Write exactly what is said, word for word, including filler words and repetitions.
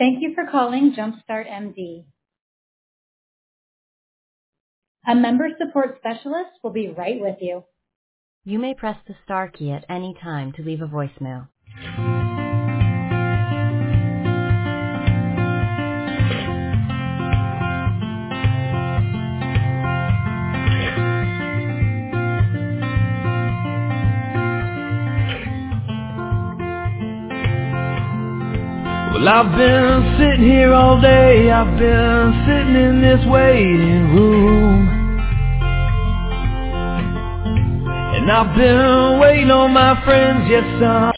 Thank you for calling Jumpstart M D. A member support specialist will be right with you. You may press the star key at any time to leave a voicemail. Well, I've been sitting here all day, I've been sitting in this waiting room, and I've been waiting on my friends, yes, I'm